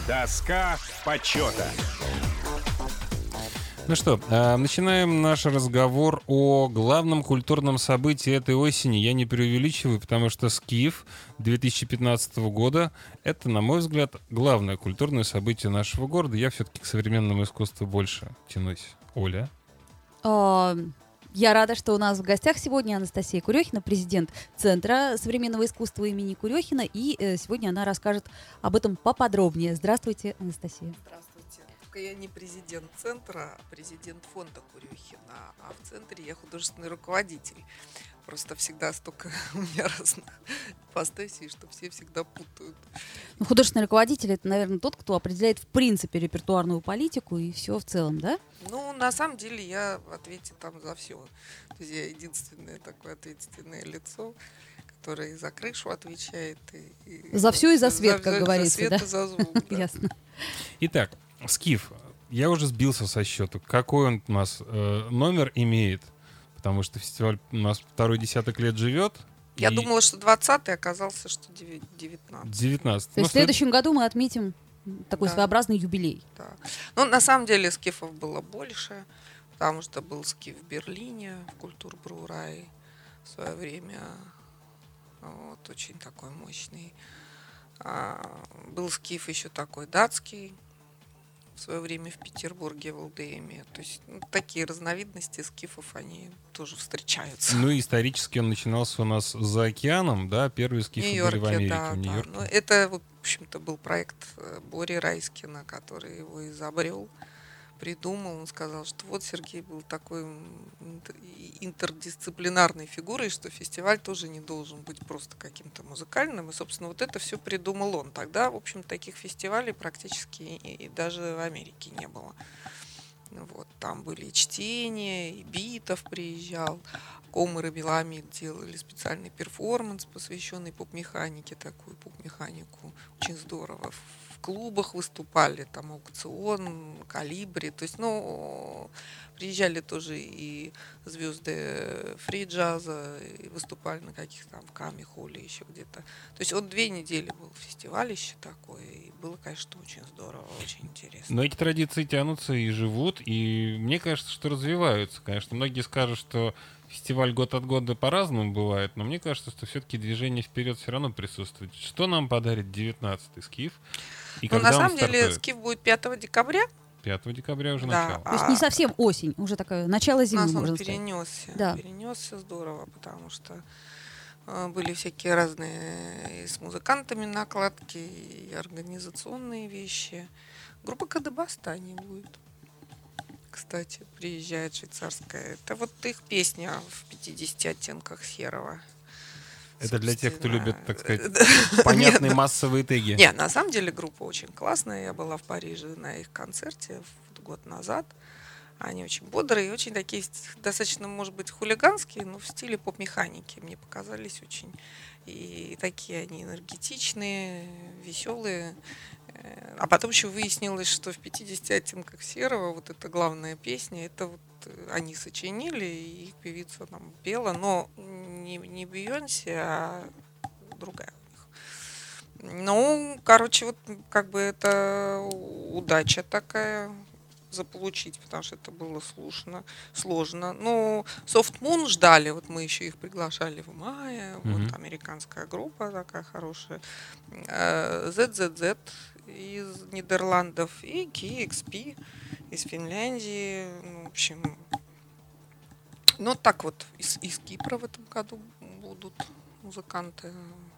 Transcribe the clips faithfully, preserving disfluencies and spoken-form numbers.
Доска почета. Ну что, э, начинаем наш разговор о главном культурном событии этой осени. Я не преувеличиваю, потому что «Скиф» две тысячи пятнадцатого года — это, на мой взгляд, главное культурное событие нашего города. Я все-таки к современному искусству больше тянусь. Оля? А, Я рада, что у нас в гостях сегодня Анастасия Курехина, президент Центра современного искусства имени Курехина. И э, сегодня она расскажет об этом поподробнее. Здравствуйте, Анастасия. Здравствуйте. Только я не президент центра, а президент фонда Курехина, а в центре я художественный руководитель. Просто всегда столько у меня разных ипостасей, что все всегда путают. Ну, художественный руководитель — это, наверное, тот, кто определяет в принципе репертуарную политику и все в целом, да? Ну, на самом деле я в ответе там за все. То есть я единственное такое ответственное лицо, которое и за крышу отвечает. И, и За все и за свет, за, как за, говорится, за свет да? и за звук, да. Ясно. Итак, «Скиф». Я уже сбился со счета. Какой он у нас э, номер имеет? Потому что фестиваль у нас второй десяток лет живет. Я и думала, что двадцатый, оказался, что девятнадцатый. девятнадцать. То есть в следующем году мы отметим такой Да. своеобразный юбилей. Да. Ну, на самом деле скифов было больше, потому что был скиф в Берлине, в Культурбрурай в свое время. Вот, очень такой мощный. А, был скиф еще такой датский, в свое время в Петербурге, в ЛДМе. То есть ну, такие разновидности скифов, они тоже встречаются. Ну и исторически он начинался у нас за океаном, да? Первые В скифы Нью-Йорке, были в Америке, да, в да. Нью-Йорке. Но это, вот, в общем-то, был проект э, Бори Райскина, который его изобрел, придумал. Он сказал, что вот Сергей был такой интер- интердисциплинарной фигурой, что фестиваль тоже не должен быть просто каким-то музыкальным. И, собственно, вот это все придумал он. Тогда, в общем, таких фестивалей практически и, и даже в Америке не было. Вот, там были и чтения, и Битов приезжал, Комар и Беламид делали специальный перформанс, посвященный поп-механике, такую поп-механику, очень здорово. В клубах выступали, там аукцион, Калибри, то есть, ну, приезжали тоже и звезды фри-джаза, и выступали на каких-то там в Ками-холле еще где-то. То есть вот две недели был фестиваль еще такой, и было, конечно, очень здорово, очень интересно. Но эти традиции тянутся и живут, и мне кажется, что развиваются. Конечно, многие скажут, что фестиваль год от года по-разному бывает, но мне кажется, что все-таки движение вперед все равно присутствует. Что нам подарит девятнадцатый скиф? И Ну, когда на он самом деле, стартует? скиф будет пятого декабря. пятого декабря уже Да. начало. То есть не совсем осень, уже такое начало У зимы, нас он можно сказать. перенесся. Да. Перенесся здорово, потому что э, были всякие разные и с музыкантами накладки, и организационные вещи. Группа Кадебастани будет. Кстати, приезжает швейцарская. Это вот их песня в пятидесяти оттенках серого. Это для тех, кто Собственно, любит, так сказать, Нет, понятные ну, массовые теги. Не, на самом деле группа очень классная. Я была в Париже на их концерте год назад. Они очень бодрые, очень такие, достаточно, может быть, хулиганские, но в стиле поп-механики. Мне показались очень. И такие они энергетичные, веселые. А потом еще выяснилось, что в пятидесяти оттенках серого вот эта главная песня, это вот они сочинили, и их певица там пела, но не, не Бейонсе, а другая у них. Ну, короче, вот как бы это удача такая заполучить, потому что это было сложно. сложно. Ну, Soft Moon ждали, вот мы еще их приглашали в мае, Мгм. вот американская группа такая хорошая, зет зет зет из Нидерландов и кей экс пи из Финляндии, ну, в общем, ну так вот из, из Кипра в этом году будут музыканты.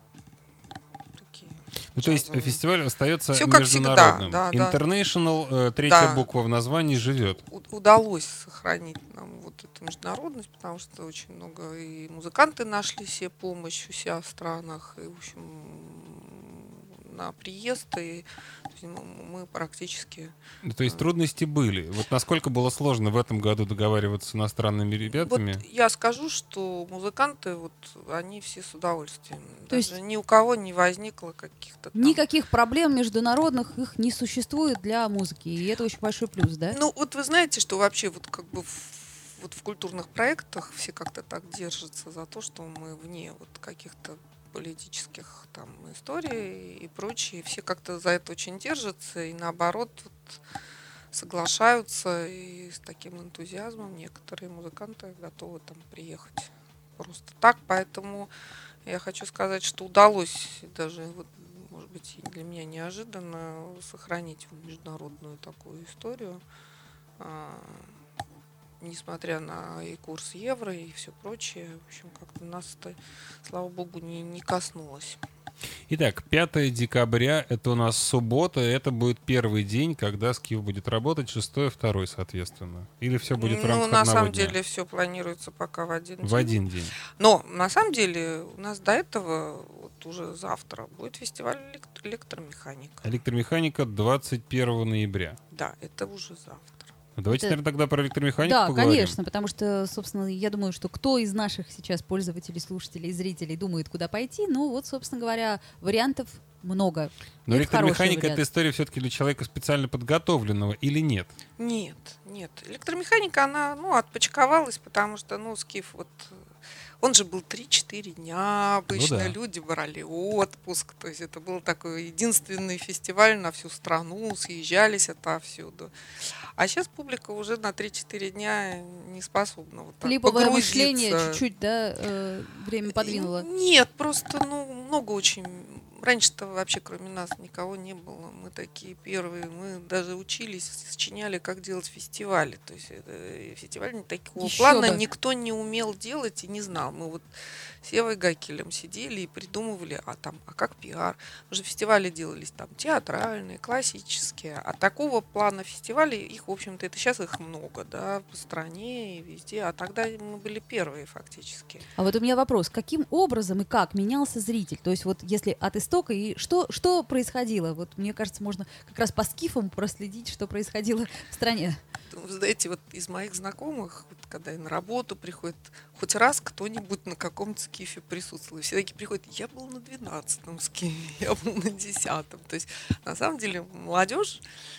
Такие Ну, то есть джазовые. фестиваль остается Всё как международным. всегда, да, да. International, э, третья Да. буква в названии, живет. У- удалось сохранить нам вот эту международность, потому что очень много и музыканты нашли себе помощь у себя в странах, и, в общем, на приезд, и то есть, ну, мы практически... Ну, то есть трудности были. Вот насколько было сложно в этом году договариваться с иностранными ребятами? Вот я скажу, что музыканты, вот, они все с удовольствием. То есть Даже ни у кого не возникло каких-то там... Никаких проблем международных их не существует для музыки, и это очень большой плюс, да? Ну, вот вы знаете, что вообще вот как бы в, вот в культурных проектах все как-то так держатся за то, что мы вне вот каких-то политических там историй и прочее. Все как-то за это очень держатся, и наоборот вот, соглашаются, и с таким энтузиазмом некоторые музыканты готовы там приехать просто так. Поэтому я хочу сказать, что удалось даже, вот, может быть, и для меня неожиданно сохранить международную такую историю, а, несмотря на и курс евро, и все прочее. В общем, как-то нас это, слава богу, не, не коснулось. Итак, пятое декабря, это у нас суббота, это будет первый день, когда Скиф будет работать, шестое, второй, соответственно. Или все будет в Ну, рамках на одного самом дня? деле все планируется пока в один В день. один день. Но на самом деле у нас до этого, вот уже завтра, будет фестиваль элект- электромеханика. Электромеханика двадцать первого ноября. Да, это уже завтра. Давайте, Это- наверное, тогда про электромеханику Да, поговорим. конечно, потому что, собственно, я думаю, что кто из наших сейчас пользователей, слушателей, зрителей думает, куда пойти, ну вот, собственно говоря, вариантов много. Но Это хороший электромеханика — вариант. это история все-таки для человека специально подготовленного или нет? Нет, нет. Электромеханика, она, ну, отпочковалась, потому что, ну, Скиф, вот, он же был три-четыре дня, обычно да. люди брали отпуск, то есть это был такой единственный фестиваль на всю страну, съезжались отовсюду. А сейчас публика уже на три-четыре дня не способна вот так Клиповое погрузиться. мышление чуть-чуть, да, э, время подвинуло. Нет, просто, ну, много очень. Раньше-то вообще кроме нас никого не было. Мы такие первые. Мы даже учились, сочиняли, как делать фестивали. То есть это, фестиваль такого Еще плана бы. никто не умел делать и не знал. Мы вот с Евой Гакелем сидели и придумывали, а там, а как пиар? Уже фестивали делались там театральные, классические. А такого плана фестивалей, их, в общем-то, это сейчас их много, да, по стране и везде. А тогда мы были первые фактически. А вот у меня вопрос, каким образом и как менялся зритель? То есть вот если от истока, и что, что происходило? Вот мне кажется, можно как раз по скифам проследить, что происходило в стране. Вы знаете, вот из моих знакомых, вот, когда и на работу приходит, хоть раз кто-нибудь на каком-то скифе присутствовал. И все такие приходят, я был на двенадцатом скифе, я был на десятом. То есть, на самом деле, молодежь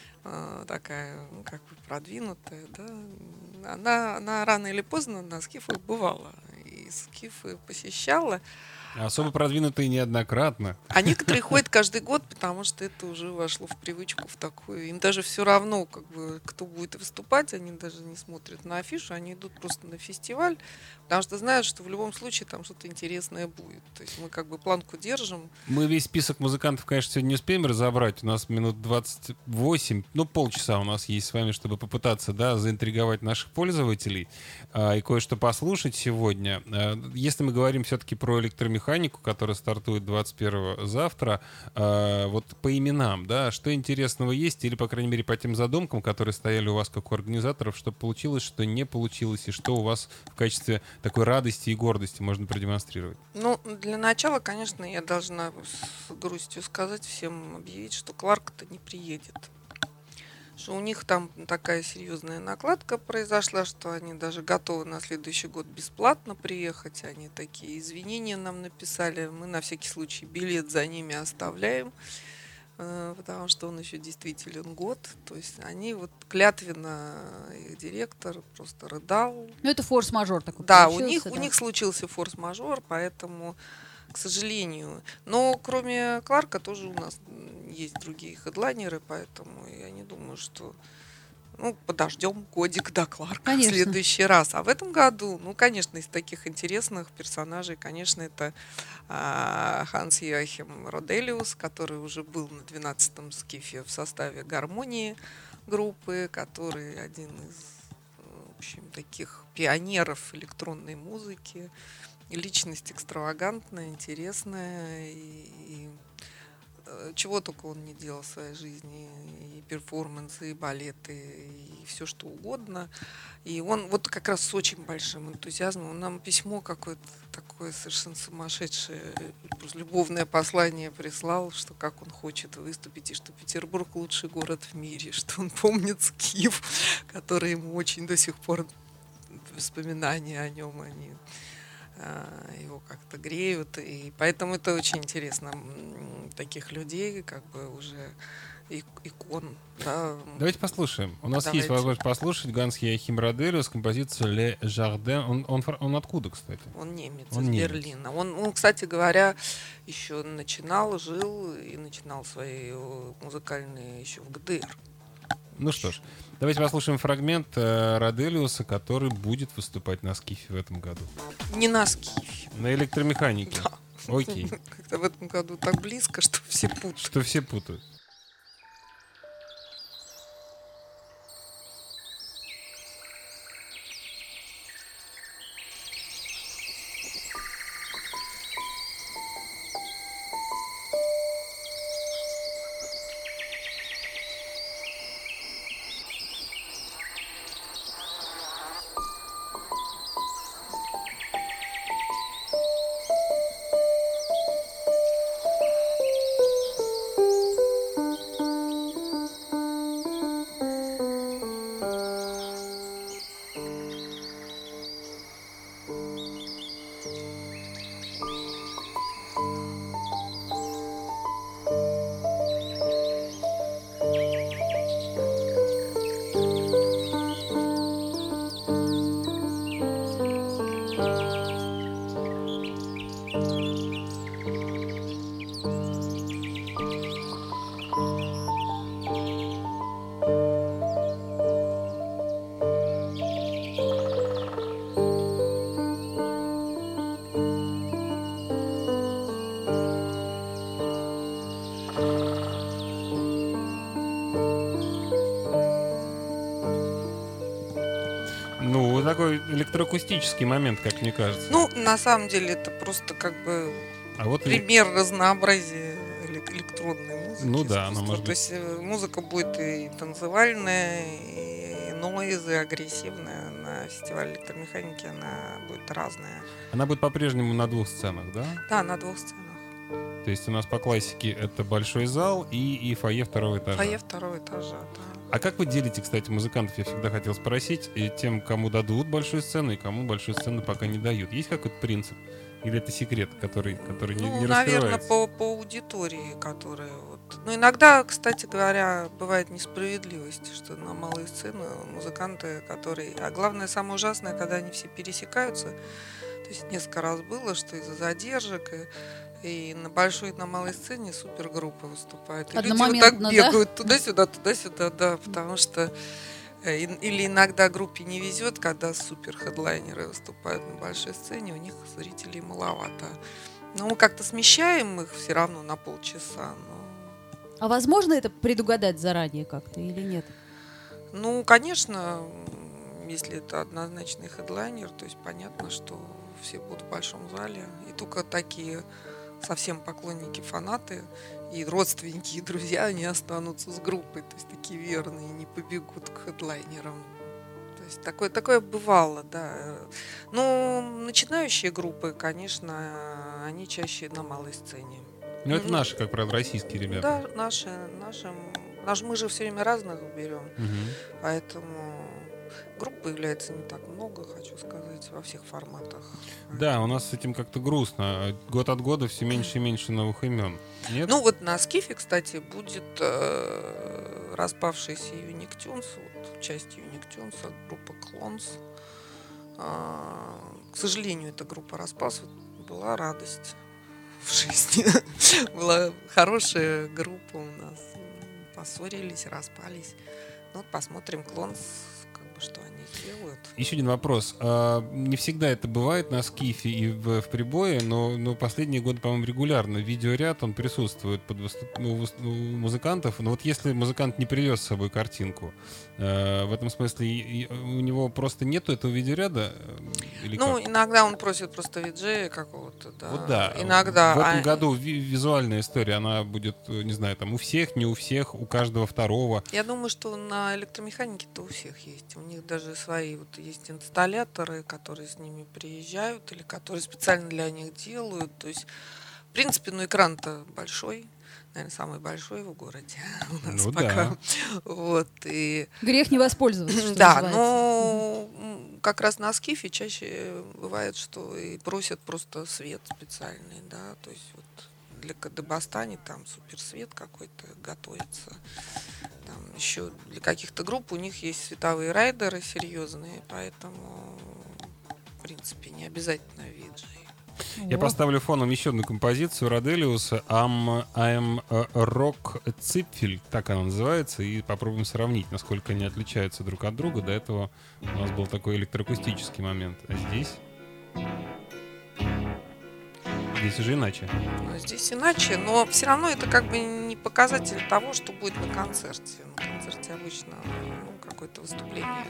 э, такая, ну, как бы продвинутая, да, она, она рано или поздно на скифах бывала. И скифы посещала. Особо продвинутые неоднократно. А некоторые ходят каждый год, потому что это уже вошло в привычку, в такую. Им даже все равно, как бы, кто будет выступать, они даже не смотрят на афишу, они идут просто на фестиваль, потому что знают, что в любом случае там что-то интересное будет. То есть мы как бы планку держим. Мы весь список музыкантов, конечно, сегодня не успеем разобрать. У нас минут двадцать восемь, ну, полчаса у нас есть с вами, чтобы попытаться, да, заинтриговать наших пользователей а, и кое-что послушать сегодня. А, если мы говорим все-таки про электромеханику, которая стартует двадцать первого завтра, а, вот по именам, да, что интересного есть, или, по крайней мере, по тем задумкам, которые стояли у вас как у организаторов, что получилось, что не получилось, и что у вас в качестве такой радости и гордости можно продемонстрировать? Ну, для начала, конечно, я должна с грустью сказать, всем объявить, что Кларк-то не приедет. Что у них там такая серьезная накладка произошла, что они даже готовы на следующий год бесплатно приехать. Они такие извинения нам написали. Мы на всякий случай билет за ними оставляем, потому что он еще действителен год. То есть они вот клятвенно, их директор просто рыдал. Ну это форс-мажор такой Да, у получился, них, да. у них случился форс-мажор, поэтому, к сожалению. Но кроме Кларка тоже у нас есть другие хедлайнеры, поэтому я не думаю, что... Ну, подождем годик до Кларка Конечно. в следующий раз. А в этом году, ну, конечно, из таких интересных персонажей, конечно, это а, Ханс Йоахим Роделиус, который уже был на двенадцатом скифе в составе гармонии группы, который один из, в общем, таких пионеров электронной музыки. Личность экстравагантная, интересная, и, и чего только он не делал в своей жизни, и перформансы, и балеты, и все что угодно. И он вот как раз с очень большим энтузиазмом, он нам письмо какое-то такое совершенно сумасшедшее, просто любовное послание прислал, что как он хочет выступить, и что Петербург лучший город в мире, что он помнит Скиф, который ему очень до сих пор воспоминания о нем, они его как-то греют, и поэтому это очень интересно, таких людей как бы уже икон. Да. Давайте послушаем. У нас Давайте. есть возможность послушать Ганс Йоахим Радельус, композицию «Le Jardin». Он, он, фр- он откуда, кстати? Он немец Он из немец. Берлина. Он, он, кстати говоря, еще начинал, жил и начинал свои э, музыкальные еще в ГДР. Ну что ж, давайте послушаем фрагмент э, Радельуса, который будет выступать на Скифе в этом году. Не на Скифе. На электромеханике. Да. Окей. Как-то в этом году так близко, что все путают. Что все путают. Ну, такой электроакустический момент, как мне кажется. Ну, на самом деле, это просто как бы а вот и- пример разнообразия элек- электронной музыки. Ну да, она искусства. может То быть- есть э, музыка будет и танцевальная, и нойз, и агрессивная. На фестивале электромеханики она будет разная. она будет по-прежнему на двух сценах, да? Да, на двух сценах. То есть у нас по классике это большой зал и, и фойе второго этажа. Фойе второго этажа, да. А как вы делите, кстати, музыкантов? Я всегда хотел спросить, и тем, кому дадут большую сцену, и кому большую сцену пока не дают. Есть какой-то принцип? Или это секрет, который, который не, Ну, не наверное, раскрывается? по, по аудитории, которая вот. Ну, иногда, кстати говоря, бывает несправедливость, что на малые сцены музыканты, которые. А главное, самое ужасное, когда они все пересекаются. То есть несколько раз было, что из-за задержек и, и на большой, и на малой сцене супергруппы выступают. И люди вот так Одномоментно, да? бегают туда-сюда, туда-сюда, да, потому что э, и- или иногда группе не везет, когда супер хедлайнеры выступают на большой сцене, у них зрителей маловато. Но мы как-то смещаем их все равно на полчаса. Но... А возможно это предугадать заранее как-то или нет? Ну, конечно, м, если это однозначный хедлайнер, то есть понятно, что все будут в большом зале. И только такие совсем поклонники, фанаты и родственники, и друзья, они останутся с группой. То есть такие верные, не побегут к хедлайнерам. То есть такое, такое бывало, да. Ну, начинающие группы, конечно, они чаще на малой сцене. Ну, это ну, наши, как правило, российские ребята. Да, наши, наши, наш, мы же все время разных берем, Мгм. поэтому групп появляется не так много, хочу сказать, во всех форматах. Да, у нас с этим как-то грустно. Год от года все меньше и меньше новых имен. Нет? Ну вот на Скифе, кстати, будет э, распавшийся Юник Тюнс, вот часть Юник Тюнса, группа Клонс. А, к сожалению, эта группа распалась. Вот была радость в жизни. Была хорошая группа у нас. Поссорились, распались. Ну вот посмотрим Клонс, как бы что они сделают. Еще один вопрос. А, не всегда это бывает на Скифе и в, в прибое, но, но последние годы, по-моему, регулярно видеоряд, он присутствует под выступ... ну, выс- у музыкантов. Но вот если музыкант не привез с собой картинку, э, в этом смысле и- и у него просто нету этого видеоряда? э, Или Ну, как? иногда он просит просто виджея какого-то, да. Вот да. Иногда. В этом а- году ви- визуальная история, она будет, э, не знаю, там у всех, не у всех, у каждого второго. Я думаю, что на электромеханике-то у всех есть. У них даже свои вот есть инсталляторы, которые с ними приезжают или которые специально для них делают. То есть, в принципе, ну экран-то большой, наверное, самый большой в городе у нас Ну пока. да. Вот и Грех не воспользоваться, что да, называется. но м, как раз на Скифе чаще бывает, что и просят просто свет специальный, да, то есть вот для Кадебостани там суперсвет какой-то готовится. Там еще для каких-то групп у них есть световые райдеры серьезные, поэтому, в принципе, не обязательно виджей. Я О. поставлю фоном еще одну композицию Роделиуса «I'm, I'm a Rock Zipfel», так она называется, и попробуем сравнить, насколько они отличаются друг от друга. До этого у нас был такой электроакустический момент, а здесь... Здесь уже иначе. Ну, здесь иначе, но все равно это как бы не показатель того, что будет на концерте. На концерте обычно ну, какое-то выступление.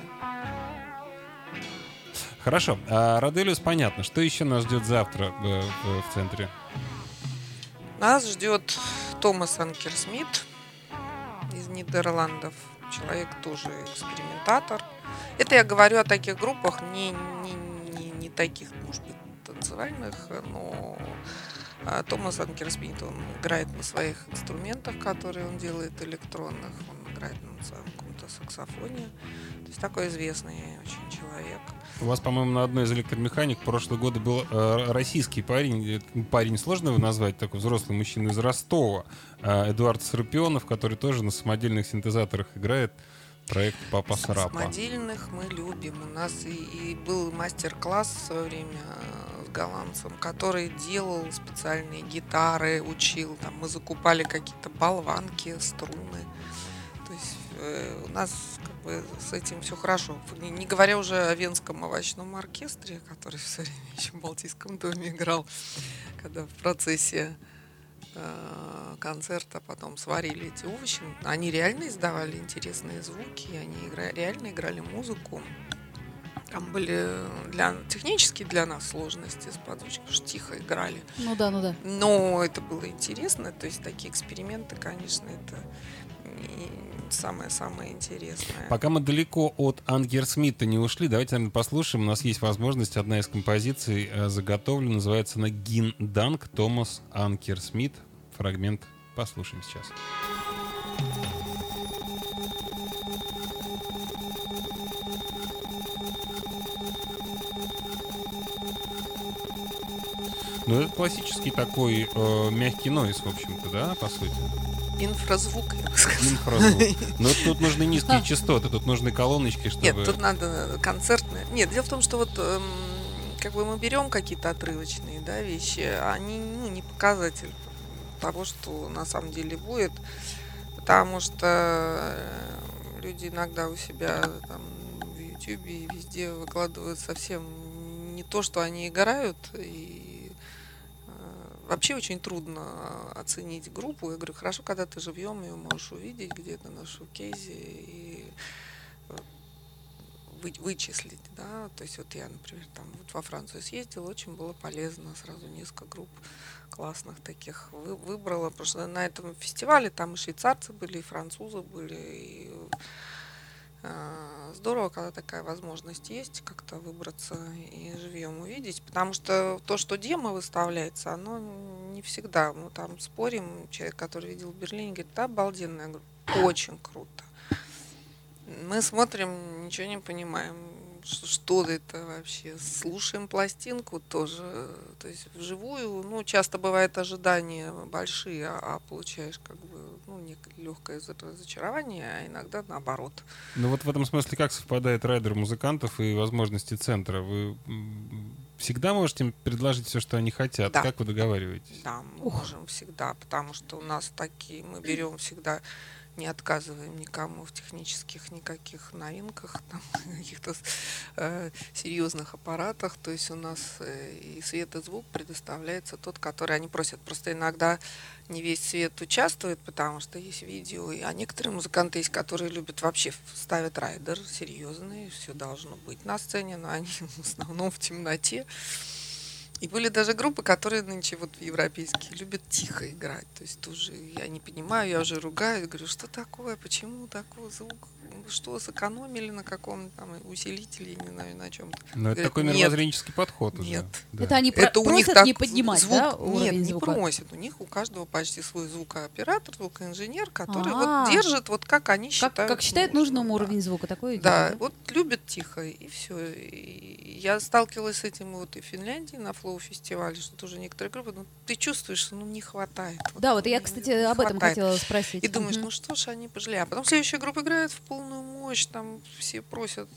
Хорошо, а Роделиус понятно. Что еще нас ждет завтра в, в- в центре? Нас ждет Томас Анкерсмит из Нидерландов. Человек тоже экспериментатор. Это я говорю о таких группах, не, не, не, не таких, может быть, танцевальных, но а, Томас Анкерсмит, он играет на своих инструментах, которые он делает электронных. Он играет на своем каком-то саксофоне. То есть такой известный очень человек. У вас, по-моему, на одной из электромеханик прошлого года был э, российский парень, э, парень сложно его назвать, такой взрослый мужчина из Ростова, э, Эдуард Сарпионов, который тоже на самодельных синтезаторах играет, проект Папа Сарапа. Самодельных мы любим. У нас и, и был мастер-класс в свое время с голландцем, который делал специальные гитары, учил. Там мы закупали какие-то болванки, струны. То есть э, у нас как бы с этим все хорошо. Не, не говоря уже о Венском овощном оркестре, который все время еще в Балтийском доме играл, когда в процессе э, концерта потом сварили эти овощи. Они реально издавали интересные звуки, они игра, реально играли музыку. Там были для, технически для нас сложности с подзвучкой, потому что тихо играли. Ну да, ну да. Но это было интересно, то есть такие эксперименты, конечно, это самое-самое интересное. Пока мы далеко от Анкерсмита не ушли, давайте, наверное, послушаем. У нас есть возможность, одна из композиций э, заготовлена, называется она «Гин Данк», Томас Анкерсмит. Фрагмент послушаем сейчас. Ну, это классический такой э, мягкий нойз, в общем-то, да, по сути? Инфразвук, я бы сказала. Инфразвук. Но тут нужны низкие частоты, тут нужны колоночки, чтобы... Нет, тут надо концертное. Нет, дело в том, что вот эм, как бы мы берем какие-то отрывочные, да, вещи, они ну, не показатель того, что на самом деле будет, потому что э, люди иногда у себя там в Ютубе и везде выкладывают совсем не то, что они играют, и э, вообще очень трудно оценить группу. Я говорю, хорошо, когда ты живьем ее можешь увидеть где-то на шоу-кейзе и вы, вычислить, да, то есть вот я, например, там вот во Францию съездила, очень было полезно, сразу несколько групп классных таких вы, выбрала, потому что на этом фестивале там и швейцарцы были, и французы были, и э, здорово, когда такая возможность есть, как-то выбраться и живьем увидеть, потому что то, что демо выставляется, оно не всегда, мы там спорим, человек, который видел в Берлине, говорит, да, обалденно, я говорю, очень круто. Мы смотрим, ничего не понимаем, что это вообще. Слушаем пластинку тоже. То есть вживую, ну, часто бывает ожидания большие, а, а получаешь как бы, ну, легкое разочарование, а иногда наоборот. Ну вот в этом смысле как совпадает райдер музыкантов и возможности центра? Вы всегда можете им предложить все, что они хотят? Да. Как вы договариваетесь? Да, мы Ух. можем всегда, потому что у нас такие, мы берем всегда, не отказываем никому в технических никаких новинках, там, каких-то э, серьезных аппаратах. То есть у нас э, и свет, и звук предоставляется тот, который они просят. Просто иногда не весь свет участвует, потому что есть видео, а некоторые музыканты есть, которые любят вообще ставят райдер серьезный, все должно быть на сцене, но они в основном в темноте. И были даже группы, которые нынче вот европейские любят тихо играть. То есть тоже я не понимаю, я уже ругаю, говорю, что такое, почему такой звук? Что, сэкономили на каком-то там усилителе, не знаю, на чем-то. Но это Говорят, такой нет, мировоззренческий подход уже. нет. Да. Это они Это про- у них просят так не поднимать, звук, да, нет, уровень не звука? просят. У них у каждого почти свой звукооператор, звукоинженер, который А. вот держит, вот как они Как, считают. как считает нужным, нужным да. уровень звука, такое Да, идет, вот любят тихо, и все. И я сталкивалась с этим вот и в Финляндии, на слоу фестивале, что тоже некоторые группы, ну, ты чувствуешь, что ну, не хватает. Да, вот ну, я, не- кстати, не об этом хватает. хотела спросить. И думаешь, Мгм. ну что ж, они пожалели. А потом следующая группа играет в полную мощь, там все просят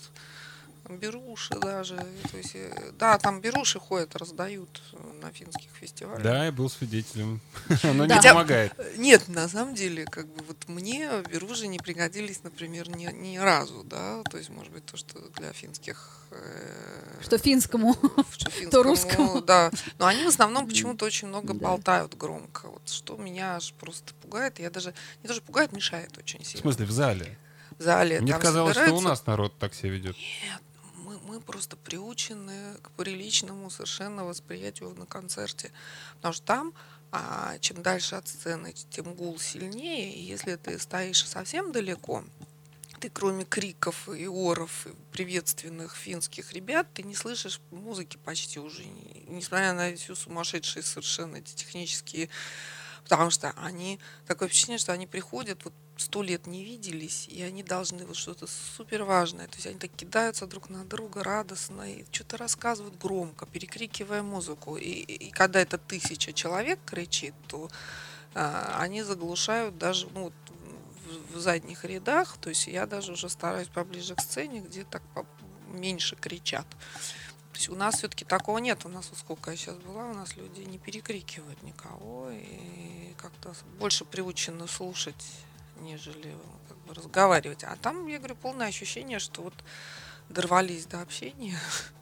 беруши даже. То есть, э, да, там беруши ходят, раздают э, на финских фестивалях. Да, я был свидетелем. Но не Да. помогает. Нет, на самом деле, как бы вот мне беруши не пригодились, например, ни, ни разу, да, то есть, может быть, то, что для финских... э, Что финскому, что финскому, то русскому. да. Но они в основном почему-то очень много Да. болтают громко, вот, что меня аж просто пугает. Я даже, не тоже пугает, мешает очень В сильно. смысле, в зале? В зале Мне там казалось, что у собираются- нас народ так себя ведет. Нет, мы, мы просто приучены к приличному совершенно восприятию на концерте. Потому что там, а, чем дальше от сцены, тем гул сильнее. И если ты стоишь совсем далеко, ты кроме криков и оров, и приветственных финских ребят, ты не слышишь музыки почти уже. не- Несмотря на всю сумасшедшие совершенно эти технические... Потому что они... Такое впечатление, что они приходят, вот сто лет не виделись, и они должны вот что-то супер важное. То есть они так кидаются друг на друга радостно, и что-то рассказывают громко, перекрикивая музыку. И, и когда это тысяча человек кричит, то а, они заглушают даже ну, вот в, в задних рядах. То есть я даже уже стараюсь поближе к сцене, где так по- меньше кричат. То есть у нас все-таки такого нет. У нас, вот сколько я сейчас была, у нас люди не перекрикивают никого и как-то больше приучены слушать, нежели как бы, разговаривать. А там, я говорю, полное ощущение, что вот дорвались до общения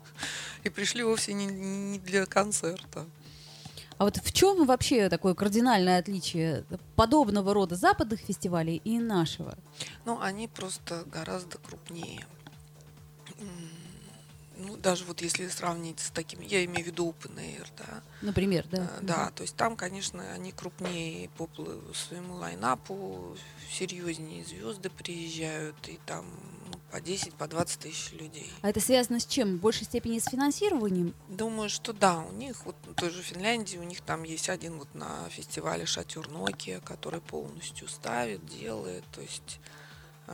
и пришли вовсе не, не для концерта. А вот в чем вообще такое кардинальное отличие подобного рода западных фестивалей и нашего? Ну, они просто гораздо крупнее. М, Ну, даже вот если сравнить с такими, я имею в виду Open Air, да, Например, да. Э, Да, то есть там, конечно, они крупнее по пл- своему лайнапу, серьезнее звезды приезжают, и там ну, по десять, по двадцать тысяч людей. А это связано с чем? В большей степени с финансированием? Думаю, что да, у них, вот в той же Финляндии, у них там есть один вот на фестивале шатер Nokia, который полностью ставит, делает, то есть э,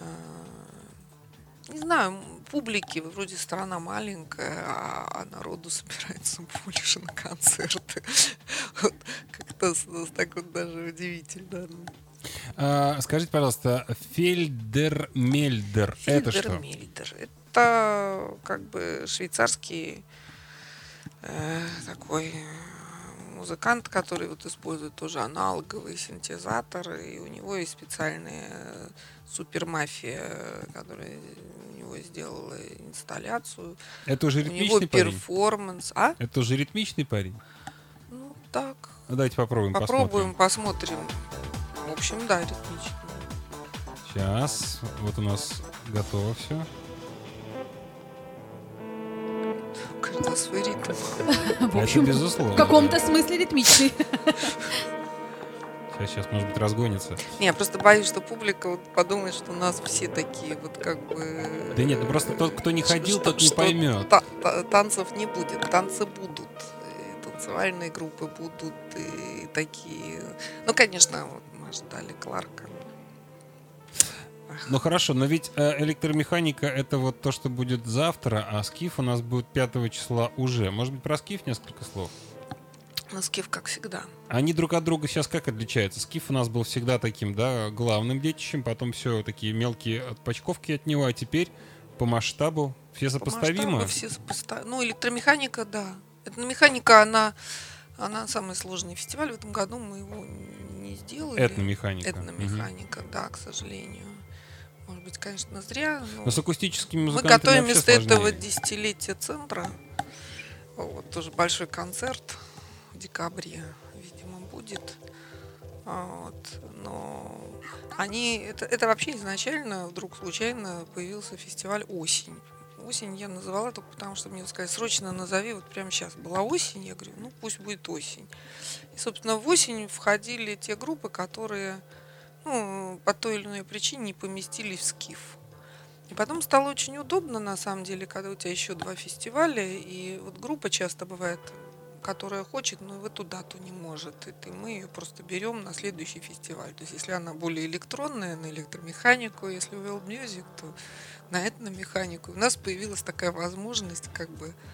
не знаю, м, публики, вроде страна маленькая, а, а народу собирается больше на концерты. Вот как-то с- с- так вот даже удивительно. А, скажите, пожалуйста, Фельдермельдер, это что? Фельдермельдер. Это как бы швейцарский э, такой э, музыкант, который вот использует тоже аналоговые синтезаторы, и у него есть специальная э, супермафия, которая у него сделала инсталляцию. Это уже У него ритмичный парень? перформанс. А? Это уже ритмичный парень? Ну так. Ну, давайте попробуем, Попробуем, посмотрим. В общем, да, ритмично. посмотрим. Сейчас, вот у нас готово все. У каждого свой ритм. В Это общем, безусловно. в каком-то смысле ритмичный. Сейчас, сейчас, может быть, разгонится. Не, я просто боюсь, что публика вот подумает, что у нас все такие вот как бы... Да нет, ну просто тот, кто не Что- ходил, что- тот не что поймет. та- та- танцев не будет, танцы будут. И танцевальные группы будут и такие... Ну, конечно, вот мы ждали Кларка. Ну хорошо, но ведь э, электромеханика — это вот то, что будет завтра, а скиф у нас будет пятого числа уже. Может быть, про скиф несколько слов? Но Скиф, как всегда. Они друг от друга сейчас как отличаются? Скиф у нас был всегда таким, да, главным детищем, потом все такие мелкие отпочковки от него, а теперь по масштабу все По сопоставимы? масштабу все сопоста- Ну, электромеханика, да. Этномеханика, она, она самый сложный фестиваль. В этом году мы его не сделали. Этномеханика. Этномеханика, да, к сожалению. Может быть, конечно, зря. Но Но с акустическими мы музыкантами готовим вообще вместо этого сложнее. десятилетия центра. Вот, тоже большой концерт в декабре, видимо, будет. А, Вот, но они, это, это вообще изначально вдруг случайно появился фестиваль «Осень». Осень я называла только потому, что мне сказали, срочно назови, вот прямо сейчас была осень, я говорю, ну пусть будет осень. И, собственно, в осень входили те группы, которые ну, по той или иной причине не поместились в СКИФ. И потом стало очень удобно, на самом деле, когда у тебя еще два фестиваля, и вот группа часто бывает, которая хочет, но в эту дату не может. И мы ее просто берем на следующий фестиваль. То есть если она более электронная, на электромеханику, если World Music, то на этномеханику. У нас появилась такая возможность как бы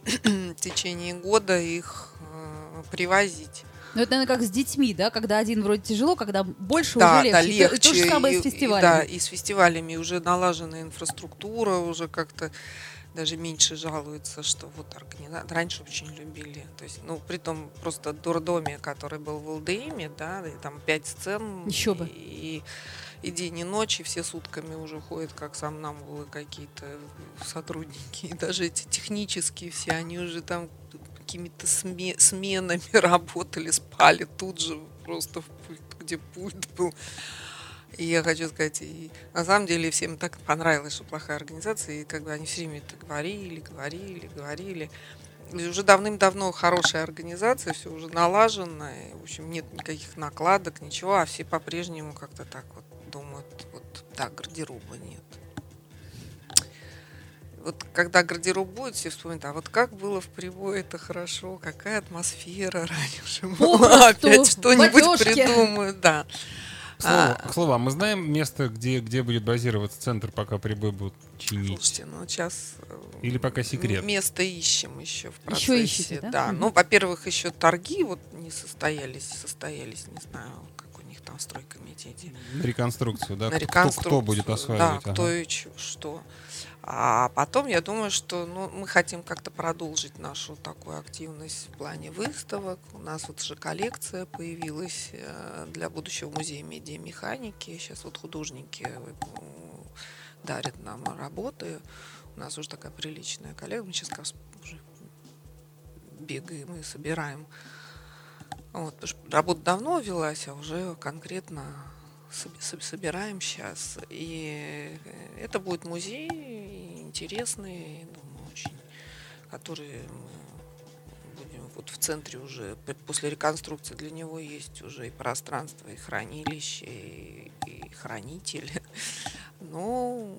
в течение года их э, привозить. Ну, это, наверное, как с детьми, да? Когда один вроде тяжело, когда больше Да, уже да, легче. И то- и легче. то же самое и, с и- фестивалями. да, и с фестивалями уже налажена инфраструктура, уже как-то даже меньше жалуются, что вот организаторы раньше очень любили. То есть, ну, при том просто дурдоме, который был в ЛДМе, да, и там пять сцен. Еще бы. И, и день, и ночь, и все сутками уже ходят, как сомнамбулы какие-то сотрудники. И даже эти технические все, они уже там какими-то сме- сменами работали, спали тут же, просто в пульт, где пульт был. И я хочу сказать, и на самом деле всем так понравилось, что плохая организация, и как бы они все время это говорили, говорили, говорили. И уже давным-давно хорошая организация, все уже налажено, и, в общем, нет никаких накладок, ничего, а все по-прежнему как-то так вот думают, вот, да, гардероба нет. Вот когда гардероб будет, все вспомнят, а вот как было в Привое, это хорошо, какая атмосфера раньше была, Попросту опять что-нибудь бадёжки. придумают, да. К слову, к слову, а мы знаем место, где, где будет базироваться центр, пока прибой будут чинить? Слушайте, ну сейчас Или пока секрет? место ищем еще в процессе. Ещё ищете, да? Да, Мгм. ну, во-первых, еще торги вот не состоялись, состоялись, не знаю, как у них там в стройкомитете. На реконструкцию, да? На Кто- реконструкцию. Кто, будет осваивать? Да, Ага. кто и чё- что. А потом, я думаю, что ну, мы хотим как-то продолжить нашу такую активность в плане выставок. У нас вот же коллекция появилась э, для будущего музея медиамеханики. Сейчас вот художники э, дарят нам работы. У нас уже такая приличная коллекция. Мы сейчас как раз уже бегаем и собираем. Вот, потому что работа давно велась, а уже конкретно соб- соб- собираем сейчас. И это будет музей интересный, думаю, очень, который мы будем вот в центре уже п- после реконструкции для него есть уже и пространство, и хранилище, и, и хранитель. Но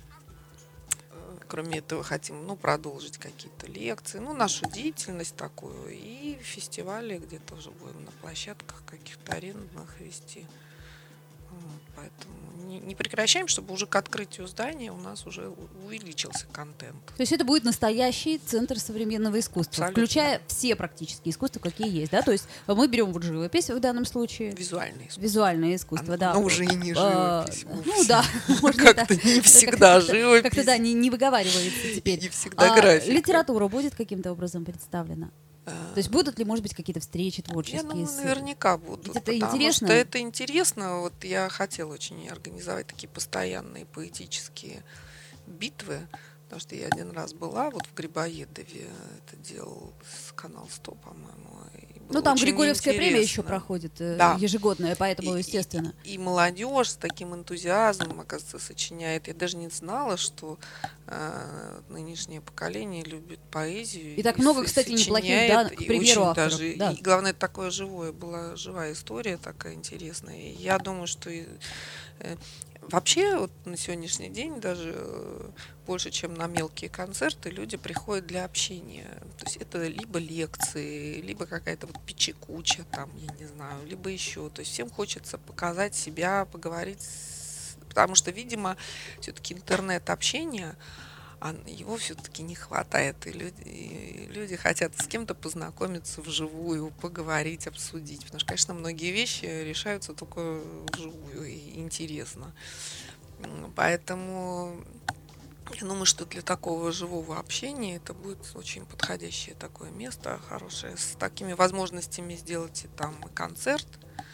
э, кроме этого хотим ну, продолжить какие-то лекции, ну, нашу деятельность такую, и фестивали где-то уже будем на площадках каких-то арендных вести. Вот, поэтому не, не прекращаем, чтобы уже к открытию здания у нас уже у- увеличился контент. То есть это будет настоящий центр современного искусства, Абсолютно. включая все практически искусства, какие есть, да? То есть мы берем вот живопись в данном случае, Визуальное искусство. визуальное искусство, Оно- да. оно уже и не А, живопись Ну вовсе. да, можно Как-то это- не всегда как-то- живопись. Как-то да, не, не выговаривается И теперь. не всегда А графика. литература будет каким-то образом представлена? А, То есть будут ли, может быть, какие-то встречи Я творческие? думаю, с- наверняка будут. Ведь это потому интересно. что это интересно. Вот я хотела очень организовать такие постоянные поэтические битвы. Потому что я один раз была вот в Грибоедове. Это делал с канал сто, по-моему. и было Ну там очень Григорьевская премия еще интересно. проходит э, Да. ежегодная, поэтому, И- естественно. И, и молодежь с таким энтузиазмом, оказывается, сочиняет. Я даже не знала, что э, нынешнее поколение любит поэзию. И так много, со- кстати, неплохих, сочиняет, да, к и примеру, очень авторов, даже, да. И главное, это такое живое, была живая история такая интересная. И я думаю, что и, э, вообще вот на сегодняшний день даже э, больше, чем на мелкие концерты, люди приходят для общения. То есть это либо лекции, либо какая-то вот печекуча там, я не знаю, либо еще. То есть всем хочется показать себя, поговорить, с- потому что, видимо, все-таки интернет-общение, а его все-таки не хватает, и люди, и люди хотят с кем-то познакомиться вживую, поговорить, обсудить. Потому что, конечно, многие вещи решаются только вживую и интересно. М, Поэтому я думаю, что для такого живого общения это будет очень подходящее такое место, хорошее, с такими возможностями сделать и там и концерт,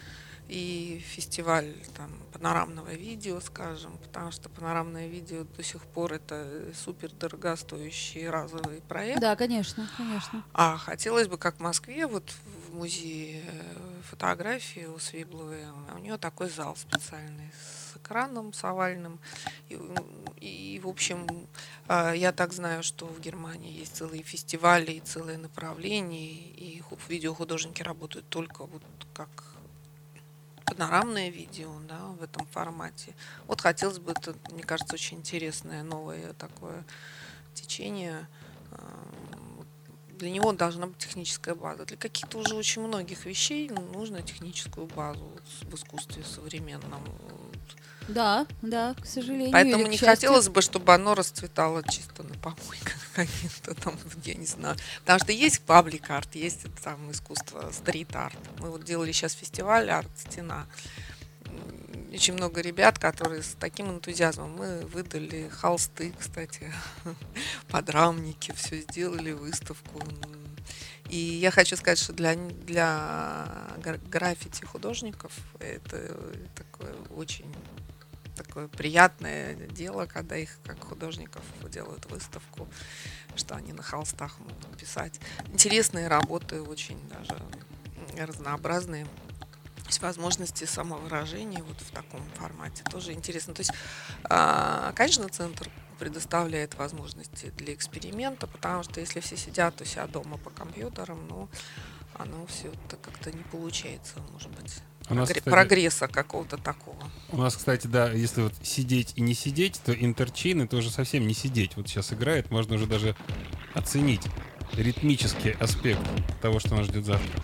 и фестиваль там панорамного видео, скажем, потому что панорамное видео до сих пор это супер дорогостоящий разовый проект. Да, конечно, конечно. А хотелось бы, как в Москве, вот в музее э, фотографии у Свибловой, у нее такой зал специальный с экраном, с овальным. И, м, и, в общем, э, я так знаю, что в Германии есть целые фестивали и целые направления, и ху- видеохудожники работают только вот как панорамное видео, да, в этом формате. Вот хотелось бы, это, мне кажется, очень интересное новое такое течение. Эм, Для него должна быть техническая база. Для каких-то уже очень многих вещей нужно техническую базу вот в искусстве современном. Вот. Да, да, к сожалению. Поэтому или к не счастью. хотелось бы, чтобы оно расцветало чисто на помойках каких-то там, я не знаю. Потому что есть паблик-арт, есть там искусство, стрит-арт. Мы вот делали сейчас фестиваль «Арт-стена». Очень много ребят, которые с таким энтузиазмом. Мы выдали холсты, кстати, подрамники, все сделали, выставку. И я хочу сказать, что для, для граффити художников это такое очень такое приятное дело, когда их как художников делают выставку, что они на холстах могут писать. Интересные работы, очень даже разнообразные. То есть возможности самовыражения вот в таком формате тоже интересно. То есть, конечно, центр предоставляет возможности для эксперимента, потому что если все сидят у себя дома по компьютерам, ну, оно все это как-то не получается, может быть, У нас, прогре- кстати, прогресса какого-то такого. У нас, кстати, да, если вот сидеть и не сидеть, то интерчейн — это уже совсем не сидеть. Вот сейчас играет, можно уже даже оценить ритмический аспект того, что нас ждет завтра.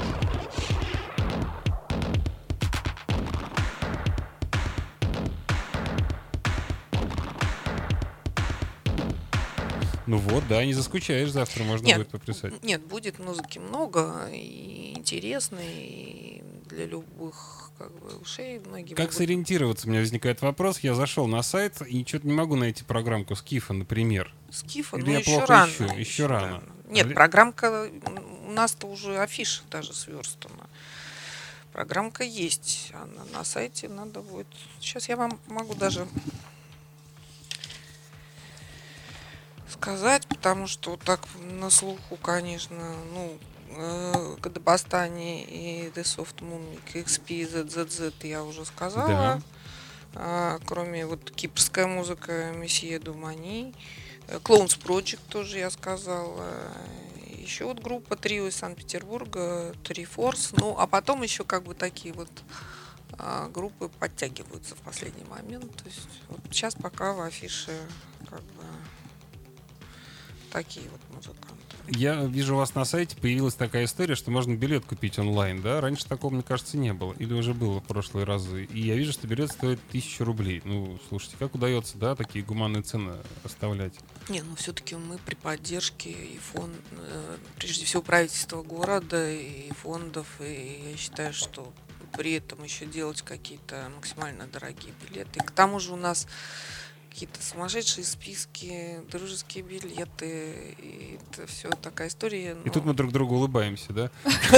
Ну вот, да, не заскучаешь, завтра можно Нет, будет поплясать. Нет, будет музыки много и интересной, и для любых как бы ушей. Многие Как могут... сориентироваться? У меня возникает вопрос. Я зашел на сайт и что-то не могу найти программку Скифа, например. Скифа, Или ну я еще плохо рано. ищу? Еще рано. Нет, А ли- программка, у нас-то уже афиша даже сверстана. Программка есть, она на сайте надо будет. Сейчас я вам могу даже сказать, потому что вот так на слуху, конечно, ну, э, Кадабастани и The Soft Moon, икс пи, зет зет зет я уже сказала. Да. А, кроме вот кипрская музыка Месье Думани, Clones Project тоже я сказала. Еще вот группа трио из Санкт-Петербурга, Три Force. Ну, а потом еще как бы такие вот а, группы подтягиваются в последний момент. То есть вот сейчас пока в афише как бы такие вот музыканты. Я вижу, у вас на сайте появилась такая история, что можно билет купить онлайн, да? Раньше такого, мне кажется, не было. Или уже было в прошлые разы. И я вижу, что билет стоит тысячу рублей. Ну, слушайте, как удается, да, такие гуманные цены оставлять? Не, ну все-таки мы при поддержке и фонд, э, прежде всего правительства города и фондов, и я считаю, что при этом еще делать какие-то максимально дорогие билеты. И к тому же у нас какие-то сумасшедшие списки, дружеские билеты, и это все такая история. И но- тут мы друг другу улыбаемся, да?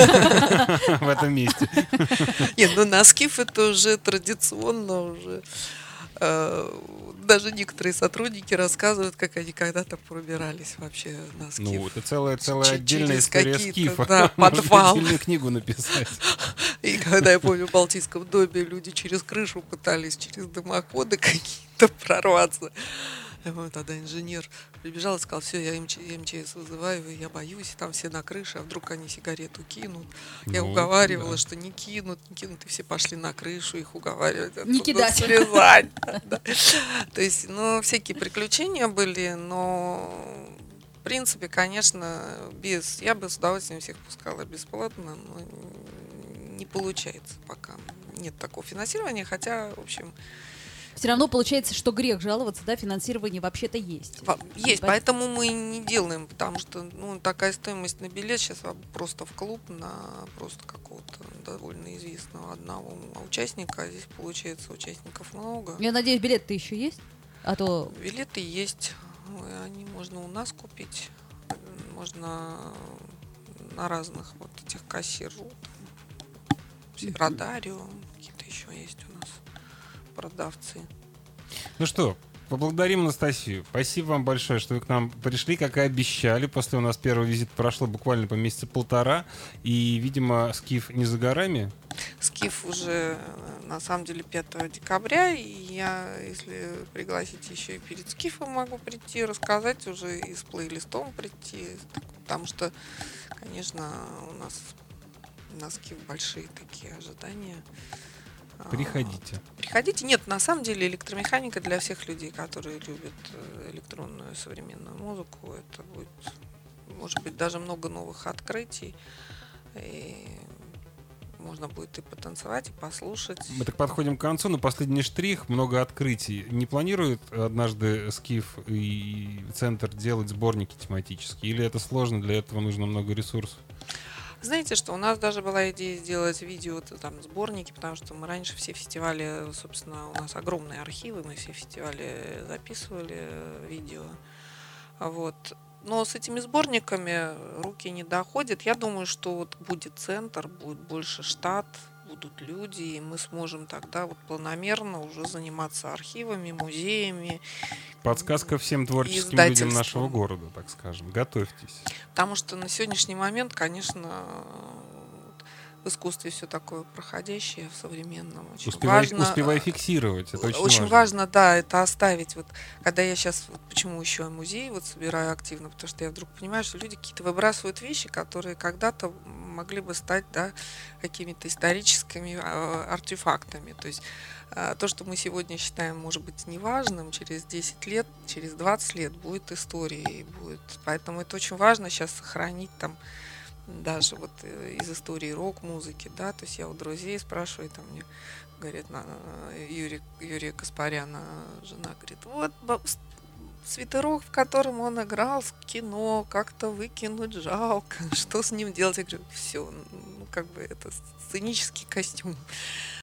В этом месте. Нет, ну на Скиф это уже традиционно уже. э, Даже некоторые сотрудники рассказывают, как они когда-то пробирались вообще на Скиф. Ну, это целая, целая Ч- отдельная через история какие-то, Скифа. да, Можно подвал. отдельную книгу написать. И когда, я помню, в Балтийском доме люди через крышу пытались, через дымоходы какие-то прорваться. И вот тогда инженер прибежал и сказал: все, я МЧ МЧС вызываю, я боюсь, там все на крыше, а вдруг они сигарету кинут. Я Ну, уговаривала, да. что не кинут, не кинут, и все пошли на крышу, их уговаривать Не оттуда кидать. слезать. Да. То есть, ну, всякие приключения были, но в принципе, конечно, без, я бы с удовольствием всех пускала бесплатно, но не получается пока. Нет такого финансирования, хотя, в общем, Все равно получается, что грех жаловаться, да, финансирование вообще-то есть. во- есть, Пон- поэтому мы и не делаем, потому что, ну, такая стоимость на билет сейчас просто в клуб на просто какого-то довольно известного одного участника, а здесь получается участников много. Я надеюсь, билет-то еще есть? А то Билеты есть, ой, они можно у нас купить, можно на разных вот этих кассиру, Радарио, какие-то еще есть у нас продавцы. Ну что, поблагодарим Анастасию. Спасибо вам большое, что вы к нам пришли, как и обещали. После у нас первый визит прошло буквально по месяца полтора. И, видимо, Скиф не за горами. Скиф уже на самом деле пятого декабря, и я, если пригласить еще и перед Скифом, могу прийти, рассказать уже и с плейлистом прийти, потому что, конечно, у нас на Скиф большие такие ожидания. Приходите. Приходите. Нет, на самом деле электромеханика для всех людей, которые любят э, электронную современную музыку. Это будет, может быть, даже много новых открытий. И можно будет и потанцевать, и послушать. Мы так подходим к концу, но последний штрих, много открытий. Не планирует однажды Скиф и Центр делать сборники тематические? Или это сложно, для этого нужно много ресурсов? Знаете, что у нас даже была идея сделать видео, там, сборники, потому что мы раньше все фестивали, собственно, у нас огромные архивы, мы все фестивали записывали видео. Вот. Но с этими сборниками руки не доходят. Я думаю, что вот будет центр, будет больше штат, будут люди, и мы сможем тогда вот планомерно уже заниматься архивами, музеями. Подсказка всем творческим людям Издательством. нашего города, так скажем. Готовьтесь. Потому что на сегодняшний момент, конечно, в искусстве все такое проходящее, в современном. Очень Успевай, важно, успевай фиксировать, это очень, очень важно. важно, да, это оставить. Вот, когда я сейчас, вот, почему еще музей вот собираю активно, потому что я вдруг понимаю, что люди какие-то выбрасывают вещи, которые когда-то могли бы стать, да, какими-то историческими а, артефактами. То есть а, то, что мы сегодня считаем, может быть, неважным, через десять лет, через двадцать лет будет историей. Будет. Поэтому это очень важно сейчас сохранить там даже вот из истории рок-музыки, да, то есть я у друзей спрашиваю, там мне говорит, на, Юрий, Юрия Каспаряна, жена, говорит, вот свитерок, в котором он играл в кино, как-то выкинуть жалко, что с ним делать? Я говорю, все, ну как бы это сценический костюм.